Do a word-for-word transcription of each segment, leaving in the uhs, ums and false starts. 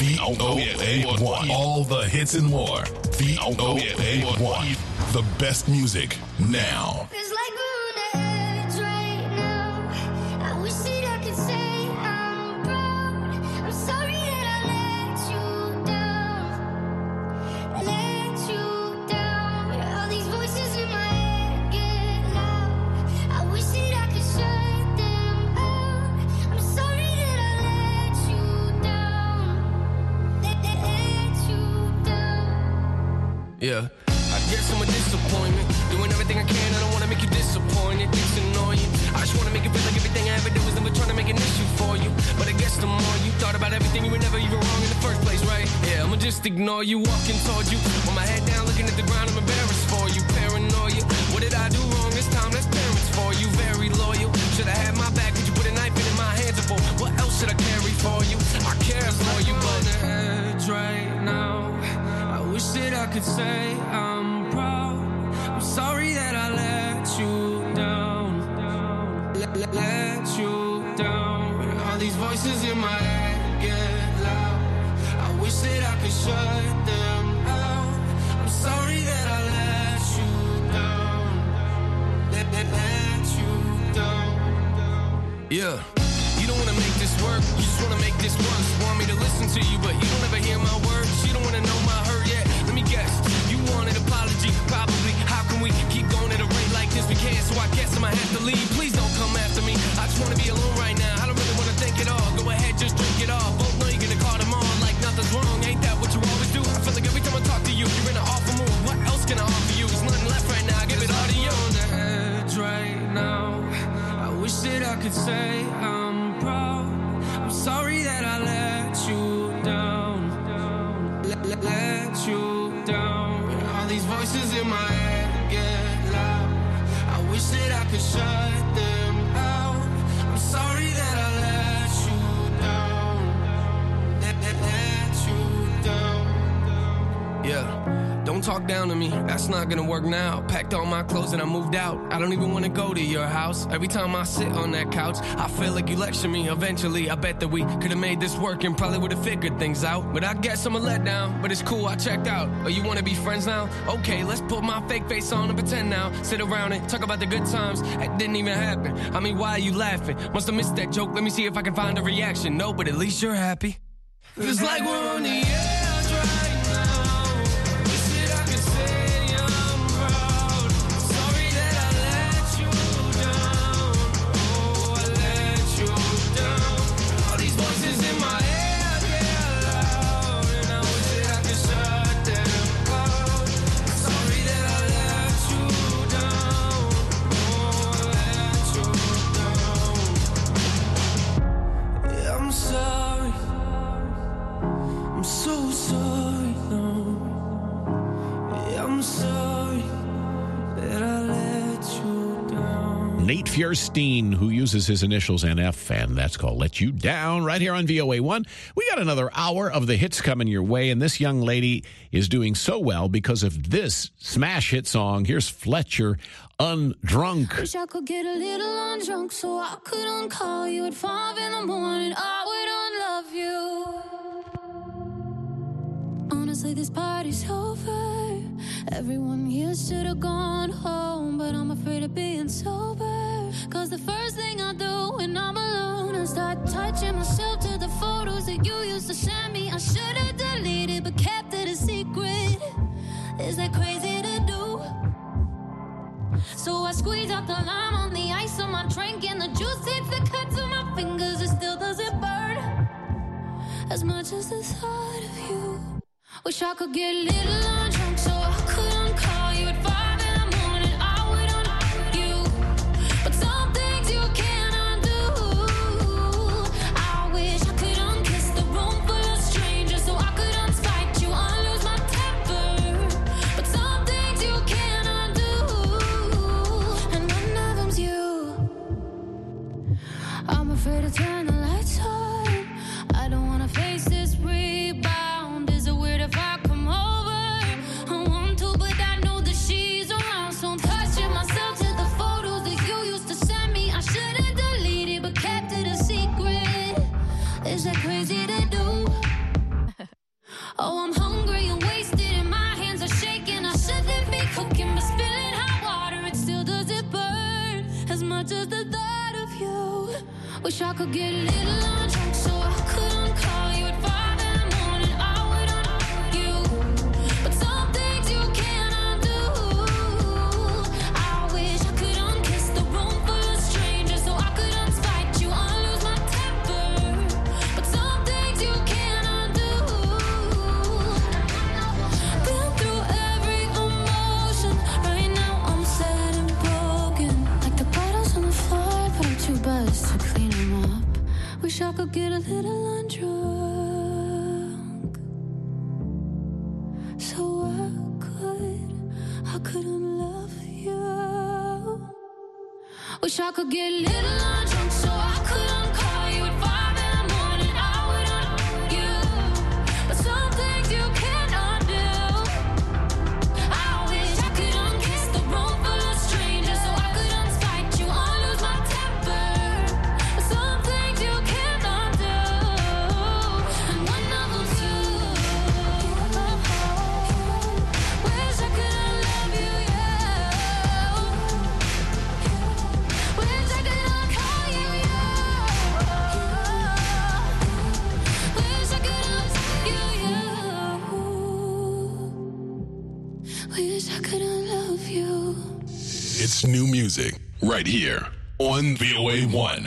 V O A one. All the hits and more. V O A one. The best music now. It's like we're on the edge right now. I wish that I could say I'm proud. I'm sorry that I let you down. Let you down. All these voices in my head get loud. I wish that I could shut them out. I'm sorry that I let you down. Let, let, let you down. Yeah. I guess I'm a disappointment. Doing everything I can, I don't wanna make you disappointed. Things annoy you. I just wanna make it feel like everything I ever did was never trying to make an issue for you. But I guess the more you thought about everything, you were never even wrong in the first place, right? Yeah, I'ma just ignore you, walking toward you. With my head down, looking at the ground, I'm embarrassed for you. Paranoia. What did I do wrong this time? That's parents for you. Very loyal. Should've had my back, could you put a knife in my hands for? What else should I carry for you? I care for you, but on the edge right now. I wish that I could say I'm proud. I'm sorry that I let you down. Let, let, let you down. All these voices in my head get loud. I wish that I could shut them out. I'm sorry that I let you down. Let, let, let you down. Yeah. You don't wanna make this work, you just wanna make this once. Want me to listen to you, but you don't ever hear my words. You don't wanna know my hurt yet. Let me guess, you want an apology, probably. How can we keep going at a rate like this? We can't, so I guess I might have to leave. Please don't come after me. I just wanna be alone right now. I don't really wanna think at all. Go ahead, just drink it all. Both know you're gonna call them on like nothing's wrong. Ain't that what you always do? I feel like every time I talk to you, you're in an awful mood. What else can I offer you? There's nothing left right now. I give it all to you. On the edge right now. I wish that I could say I'm proud. I'm sorry that I let you down. Let, let, let you down. All these voices in my head get loud. I wish that I could shut them out. I'm sorry that I let you down. Let, let, let you down. Yeah. Don't talk down to me, that's not gonna work now. Packed all my clothes and I moved out. I don't even wanna go to your house. Every time I sit on that couch, I feel like you lecture me. Eventually, I bet that we could've made this work and probably would've figured things out. But I guess I'm a letdown, but it's cool, I checked out. Oh, you wanna be friends now? Okay, let's put my fake face on and pretend now. Sit around and talk about the good times. That didn't even happen. I mean, why are you laughing? Must've missed that joke, let me see if I can find a reaction. No, but at least you're happy. It's like we're on the edge right Nate Fierstein, who uses his initials N F, and that's called Let You Down, right here on V O A one. We got another hour of the hits coming your way, and this young lady is doing so well because of this smash hit song. Here's Fletcher, Undrunk. Wish I could get a little undrunk so I could uncall you at five in the morning. I would unlove you. Honestly, this party's over. Everyone here should have gone home, but I'm afraid of being sober. Cause the first thing I do when I'm alone is start touching myself to the photos that you used to send me. I should have deleted but kept it a secret. Is that crazy to do? So I squeeze out the lime on the ice on my drink, and the juice hits the cut to my fingers. It still doesn't burn as much as the thought of you. Wish I could get a little undrunk so I couldn't call you at five in the morning. I would unlove you, but some things you can't undo. I wish I could unkiss the room full of strangers so I could unspite you, unlose my temper. But some things you can't undo, and one of them's you. I'm afraid to turn the lights on. I don't wanna face this rebound. Is it weird if I come over? I want to, but I know that she's around. So I'm touching myself to the photos that you used to send me. I should've deleted but kept it a secret. Is that crazy to do? I could get a little drunk so I couldn't call you at five in the morning. I would unlove you, but some things you can't undo. I wish I could unkiss the room full of strangers so I could unspite you, unlose my temper, but some things you can't undo. Been through every emotion, right now I'm sad and broken, like the bottles on the floor, but I'm too buzzed to clean them up. Wish I could get a little undrunk, so I could, I couldn't love you. Wish I could get a little undrunk so I couldn't call you at five in the morning. I would unlove you, but some things you can't undo. I wish I could unkiss the room full of strangers so I could unspite you, unlose my temper, but some things you can't undo. And one of them's you. Wish I could unlove you, yeah. Wish I could uncall you, yeah. Wish I could unlove you, yeah. Wish I could unlove you. It's new music right here on V O A one.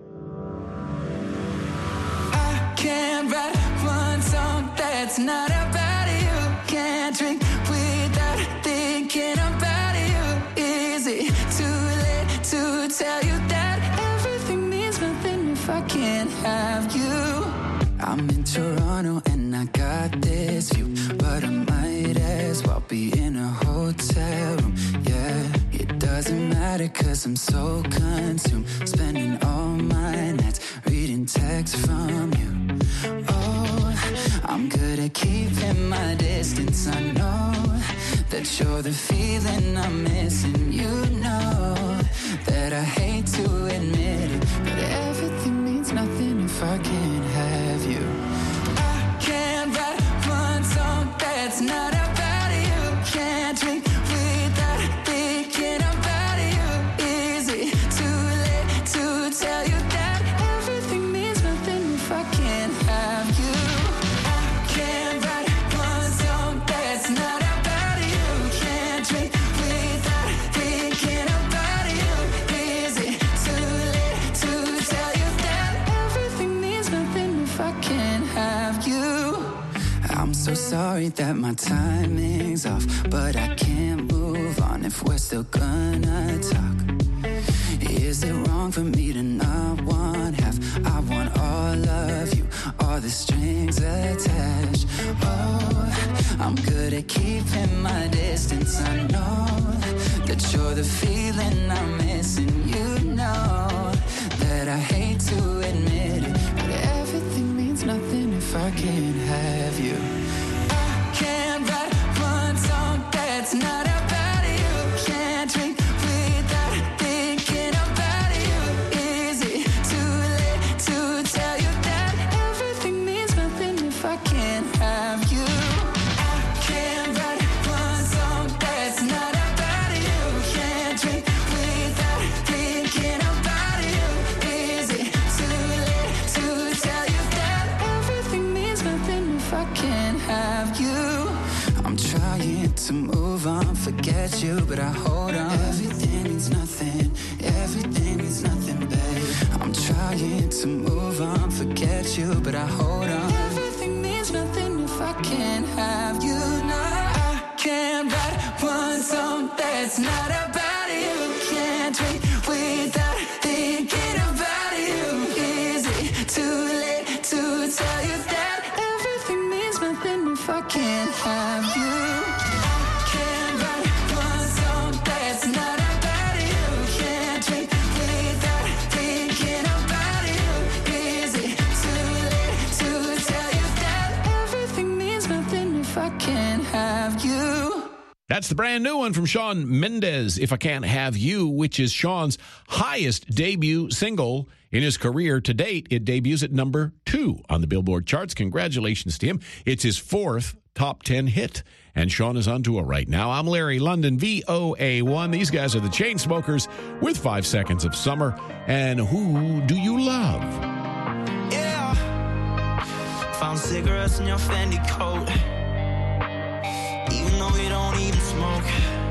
I can't write one song that's not about you. Can't drink without thinking about you. Is it too late to tell you that everything means nothing if I can't have you? I'm in Toronto and I got this view, but I might as well be in a hotel room. Yeah, it doesn't matter cause I'm so consumed, spending all my nights reading texts from you. Oh, I'm good at keeping my distance. I know that you're the feeling I'm missing. You know that I hate to admit it, but everything means nothing if I can't have you. I can't write one song that's not about you. Can't drink without thinking about you. Is it too late to tell you that everything means nothing if I can't have you? I can't write one song that's not about you. Can't drink without thinking about you. Is it too late to tell you that everything means nothing if I can't have you? I'm so sorry that my timing's off, but I can't move on if we're still gonna talk. Is it wrong for me to not want half? I want all of you, all the strings attached. Oh, I'm good at keeping my distance. I know that you're the feeling I'm missing. You know that I hate to admit it, but everything means nothing if I can't have you. I can't write one song that's not about you. Can't drink without thinking about you. Is it too late to tell you that everything means nothing if I can't have you? I can't write one song that's not about you. Can't drink without thinking about you. Is it too late to tell you that everything means nothing if I can't have you? I'm trying to move on, forget you, but I hold on. Everything means nothing, everything means nothing, babe. I'm trying to move on, forget you, but I hold on. Everything means nothing if I can't have you. No, I can't write one song that's not about you. Can't drink without thinking about you. Is it too late to tell you that everything means nothing if I can't have you? I can't write one song that's not about you. Can't drink without thinking about you. Is it too late to tell you that everything means nothing if I can't have you? That's the brand new one from Shawn Mendes, If I Can't Have You, which is Shawn's highest debut single in his career to date. It debuts at number two on the Billboard charts. Congratulations to him. It's his fourth top ten hit. And Sean is on tour right now. I'm Larry London, V O A one. These guys are the Chainsmokers with Five Seconds of Summer. And Who Do You Love? Yeah. Found cigarettes in your Fendi coat. Even though you don't even smoke.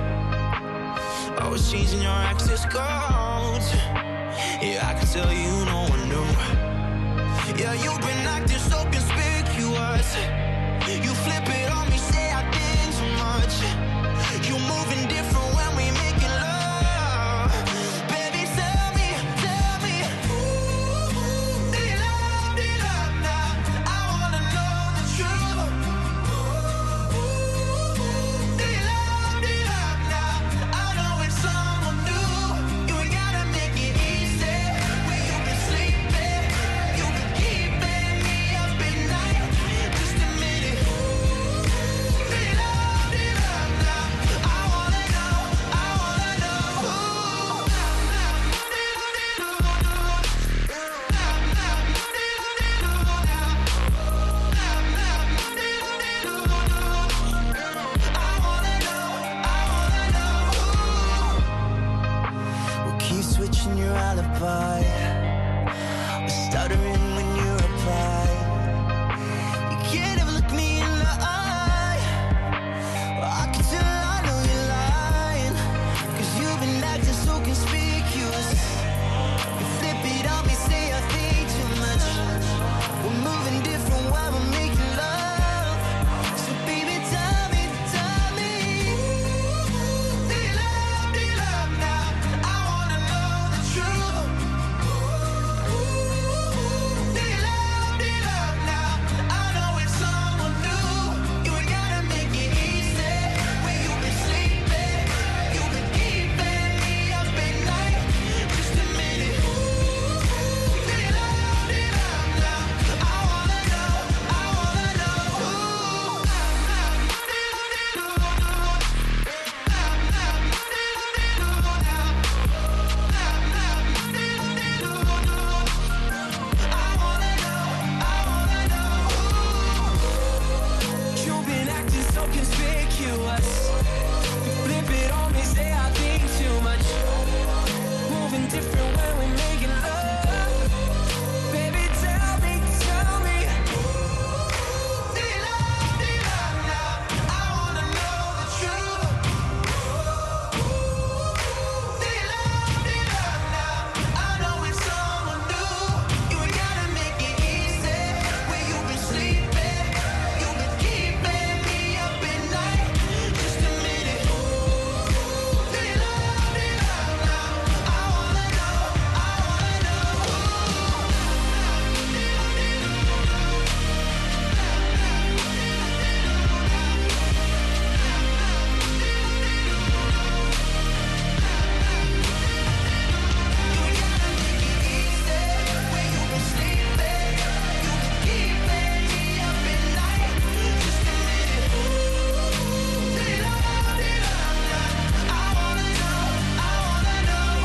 I was changing your access codes. Yeah, I can tell you no one knew. Yeah, you've been acting so conspicuous. You flip it on me, say I did too much. You moving different when we making love. Baby, tell me, tell me, ooh, do you love, do you love now? I wanna know the truth. Ooh, do you love, do you love now? I know it's someone new. You ain't gotta make it easy. When you been sleeping, you been keeping me up at night. Just a minute. Your alibi, we're stuttering when you reply. You can't ever look me in the eye. Well, I can tell I know you're lying, 'cause you've been acting so conspicuous. You flip it on me, say I think too much. We're moving different while we're making love. So baby, tell me, tell me, do you love, do you love now? I wanna know the truth. Do you love, do you love now? I know it's someone new. You ain't gotta make it easy. When you've been sleeping, you've been keeping me up at night. Just a minute. Do you love, do you love now? I wanna know, I wanna know. You've been acting so conspicuous. You flip it on me, say I think too much. Moving different when we're making love. Baby, tell me, tell me, do you love, do you love now? I wanna know the truth. Do you love, do you love now? I know it's someone new. You ain't gotta make it easy. When you've been sleeping, you've been keeping me up at night. Just a minute. Do you love, do you love now? I wanna know, I wanna know. You ain't gotta make it easy. When you've been sleeping, you've been keeping me up at night. Just a minute. Do you love, do you love now? I wanna know, I wanna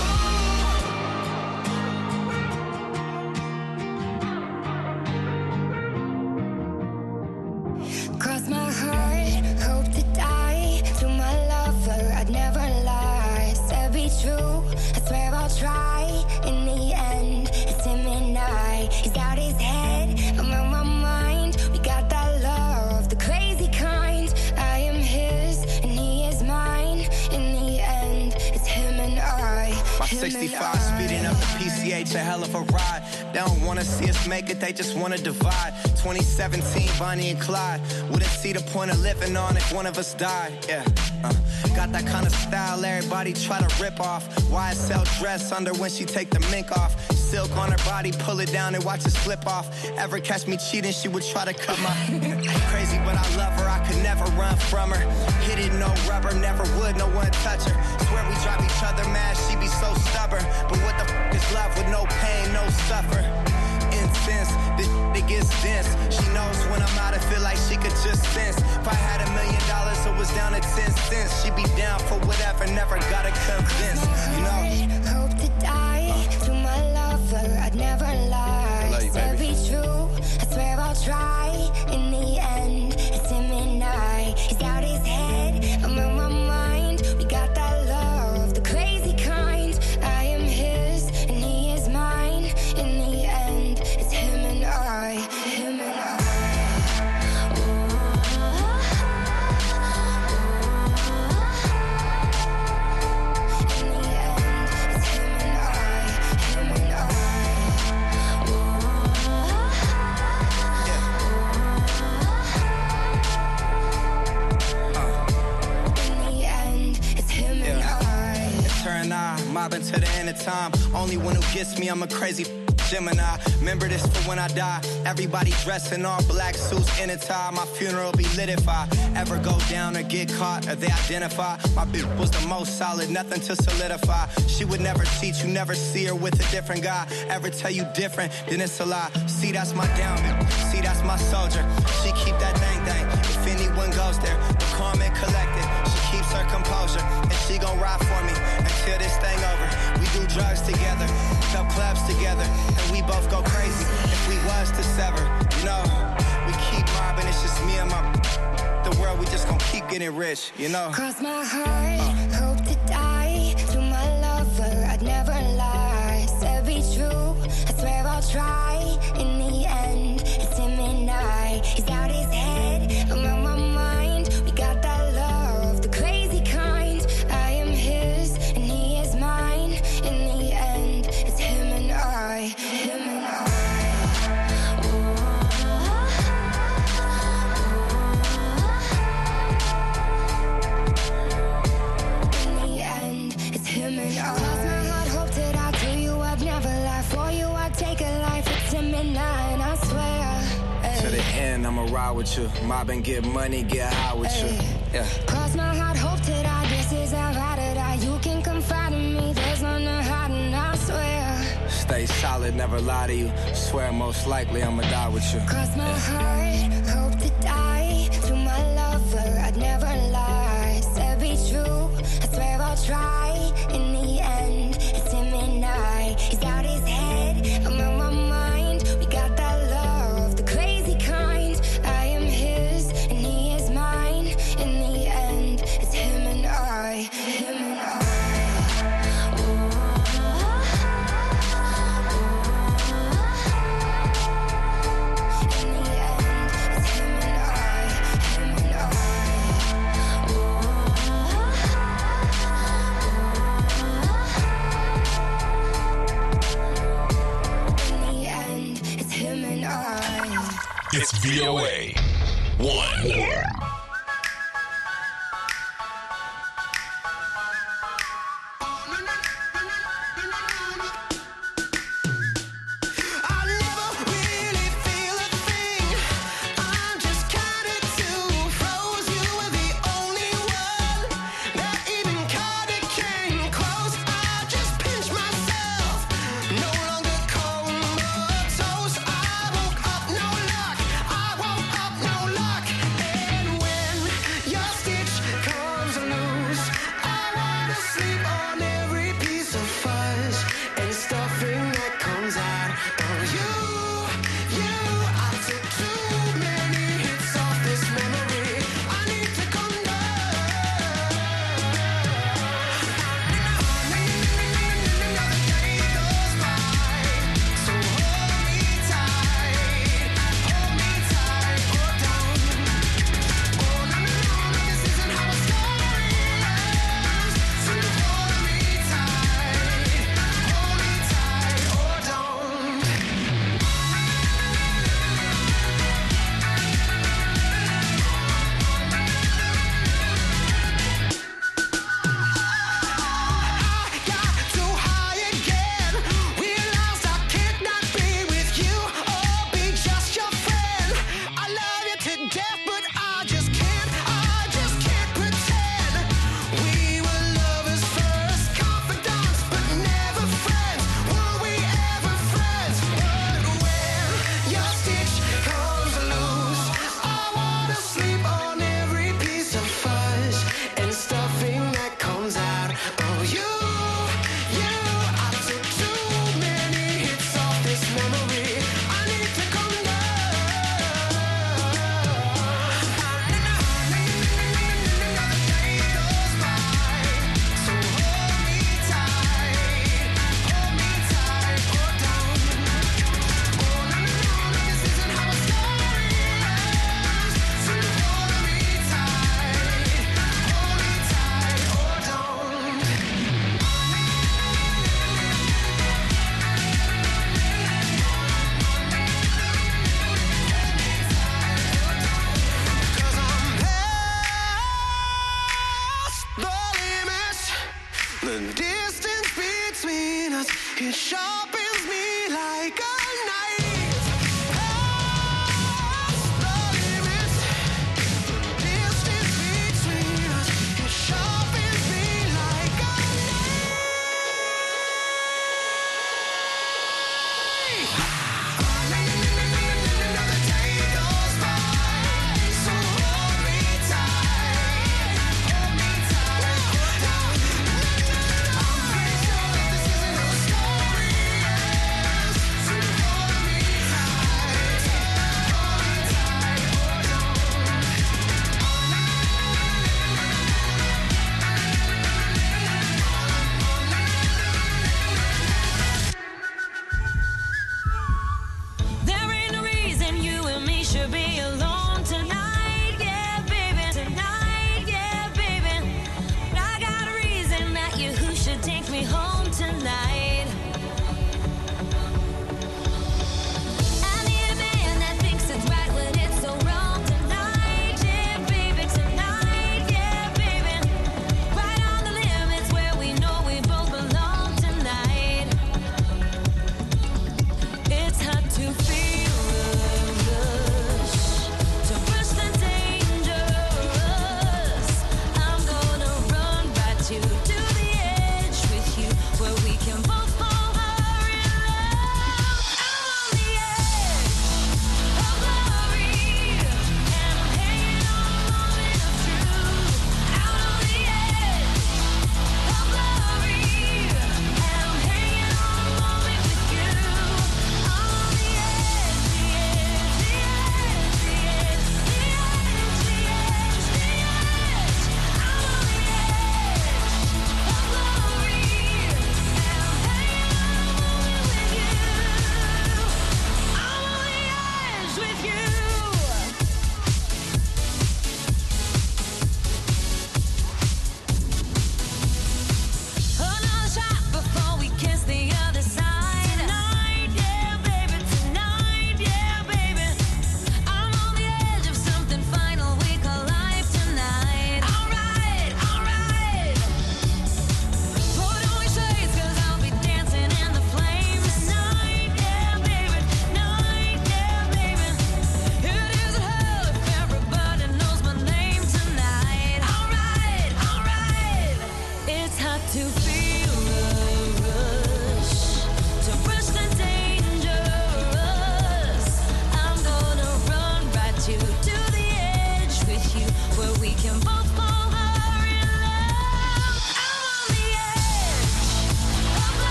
know. Cross my heart, hope to die. To my lover, I'd never lie. Said be true, I swear I'll try. In the end, it's him and I. He's out his head, I'm on my mind. We got that love, the crazy kind. I am his, and he is mine. In the end, it's him and I. My him and sixty-five I. speeding up the P C H, a hell of a ride. They don't wanna see us make it, they just wanna divide. twenty seventeen, Bonnie and Clyde. Wouldn't see the point of living on if one of us died. Yeah, uh, got that kind of style everybody try to rip off. Y S L dress under when she take the mink off. Silk on her body, pull it down and watch it slip off. Ever catch me cheating, she would try to cut my crazy, but I love her, I could never run from her. Hit it, no rubber, never would, no one touch her. Swear we drive each other mad, she be so stubborn. But what the f is love with no pain, no suffer? Incense, this it gets dense. She knows when I'm out, I feel like she could just sense. If I had a million dollars, it was down to ten cents. She'd be down for whatever, never gotta convince. You know? Hope to die. To my lover, I'd never lie. I love you, Said baby. be true, I swear I'll try. In the end, it's him and to the end of time. Only one who gets me, I'm a crazy Gemini. Remember this for when I die. Everybody dressed in all black suits in a tie. My funeral be lit if I ever go down or get caught or they identify. My bitch was the most solid, nothing to solidify. She would never cheat, you never see her with a different guy. Ever tell you different, then it's a lie. See, that's my diamond. See, that's my soldier. She keep that thing thing. If anyone goes there, the calm and collected. She keeps her composure, and she gon' ride for me until this thing over. We do drugs together, club clubs together, and we both go crazy if we was to sever. You know, we keep mobbing, it's just me and my the world, we just gon' keep getting rich, you know. Cross my heart, uh. hope to die. To my lover, I'd never lie. Said be true, I swear I'll try. In the end, it's him and I. He's out his head, I'm on my mind. We got that love, the crazy kind. I am his, and he is mine. In the end, it's him and I. Him and I. Cross my heart, hope that I do you. I'd never lie for you. I'd take a life. It's him and I, and I swear. Ay. To the end, I'ma ride with you. Mob and get money, get high with Ay. you. Yeah. Cross my heart, hope that I. This is how I did I. You can confide in me. There's none to hide, and I swear. Stay solid, never lie to you. Swear most likely I'ma die with you. Cross my heart, hope to die. To my lover, I'd never lie. Said be true, I swear I'll try. In the end, it's him and I. He's out his head, I'm on my mind. We got that love, the crazy kind. I am his, and he is mine. In the end, it's him and I. Him and I. It's V O A one. Yeah. I woke up, no luck. And when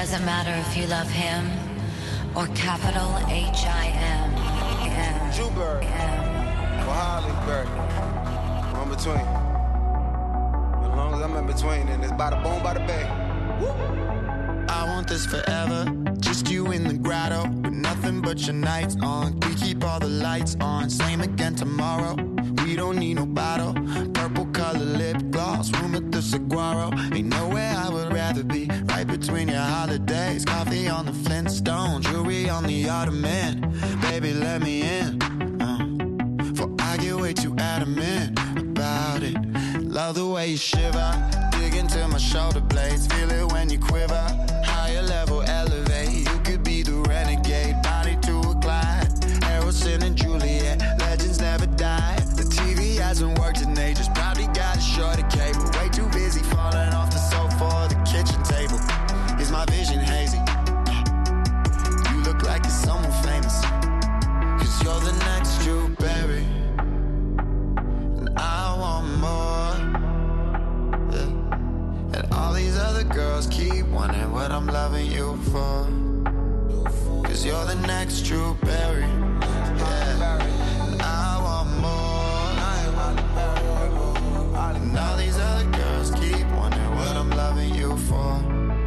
doesn't matter if you love him or capital H I M. M. Jewberry. M. Or Hollyberry. I'm between. As long as I'm in between, and it's bada boom, bada bang. Woo. I want this forever. Just you in the grotto with nothing but your nights on. We keep all the lights on. Same again tomorrow. We don't need no bottle. Purple color lip gloss. Room at the Saguaro. Ain't nowhere I would rather be. Right between your holidays. Coffee on the Flintstone. Jewelry on the Ottoman. Baby, let me in. Uh, for I get way too adamant about it. Love the way you shiver. Dig into my shoulder blades. Feel it when you quiver. Higher level elevate. You could be the renegade. Body to a glide. Harrison and Juliet. Legends never die. The T V hasn't worked in ages. Probably got a shorter cable. Way too busy falling off the sofa or the kitchen table. Is my vision hazy? You look like you're someone famous. Cause you're the next Drew Barry. And I want more. Yeah. And all these other girls keep wanting what I'm loving you for. Cause you're the next Drew Barry. Yeah. And I want more. And all these other girls keep wanting what I'm loving you for.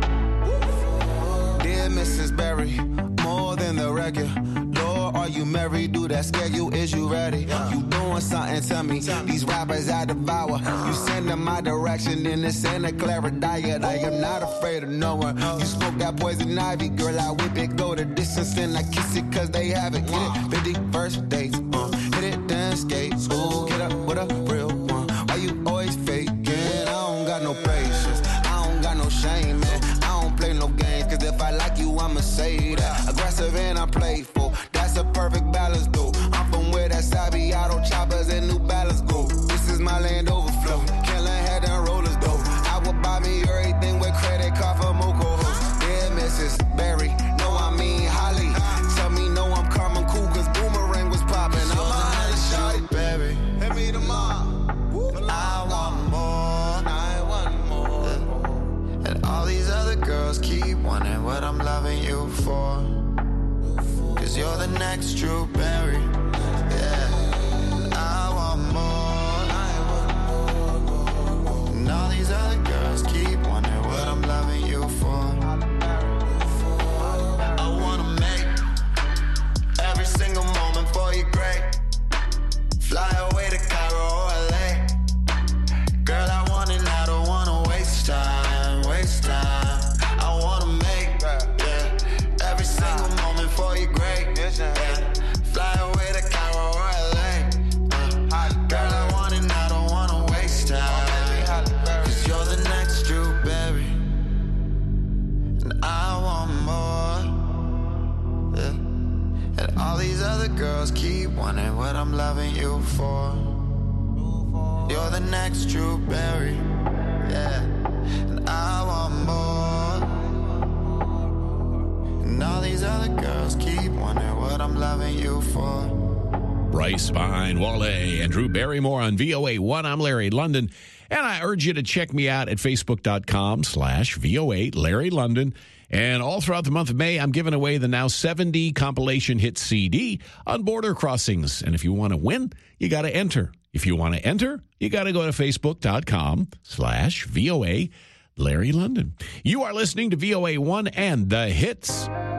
Dear Missus Berry, more than the regular. Lord, are you married? Do that scare you? Is you ready? You doing something to me? These rappers I devour. You send them my direction in the Santa Clara diet. I am not afraid of no one. You smoke that poison ivy, girl. I whip it, go the distance, and I kiss it cause they have it. Get it? fifty first dates, uh, hit it, then skate. Ooh, get up with a real one. Why you always faking? I don't got no patience. I don't got no shame, man. I don't play no games, cause if I like you, I'ma say that. Aggressive and I'm playful. That's a perfect balance, though. I'm from where that Sabi Auto choppers and New Balance go. This is my land overflow. Killing head and rollers, though. I will buy me everything with credit card for Moco hoes. Dear Missus Berry, no, I mean Holly. Tell me no, I'm Carmen cool, cause Boomerang was popping. I'm a Holly shawty. Berry. Hit me tomorrow. I want more. I want more. And all these other girls keep wanting what I'm loving you for. Cause you're the next Drew Barry. Yeah. And I want more. And all these other girls keep wanting what I'm loving you for. I wanna make every single moment for you great. Fly away to Cairo or L A. Girl, I want it now, don't wanna waste time, waste time. I wanna make, yeah, every single moment for you great. Yeah. Fly away to Cairo or L A. Uh, girl, I want it now, don't wanna waste time. Cause you're the next Drew Barry. And I want more. Yeah. And all these other girls keep wanting what I'm loving you for. You're the next Drew Barry. Yeah. And I want more. And all these other girls keep wondering what I'm loving you for. Bryce Vine, Wale, and Drew Barrymore on V O A one. I'm Larry London, and I urge you to check me out at facebook.com slash VOA Larry London. And all throughout the month of May, I'm giving away the now seventy compilation hit C D on Border Crossings. And if you want to win, you got to enter. If you want to enter, you got to go to facebook.com slash VOA Larry London. You are listening to V O A one and the hits.